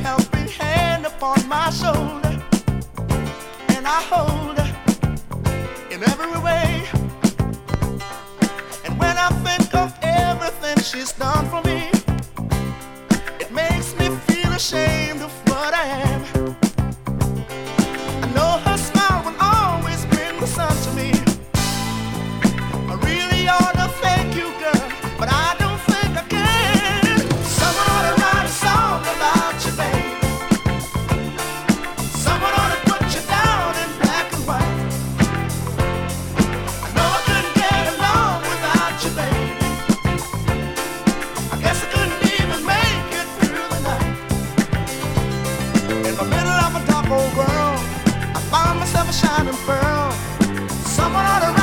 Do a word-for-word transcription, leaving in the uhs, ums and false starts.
helping hand upon my shoulder, and I hold her in every way. And when I think of everything she's done for me, it makes me feel ashamed of what I am. I know her smile will always bring the sun to me. I really ought to thank you, girl, but I don't think I can. Someone ought to write a song about you, baby. Someone ought to put you down in black and white. I know I couldn't get along without you, baby. I guess I couldn't even make it through the night. In the middle of a dark old world, I found myself a shining pearl. Someone ought to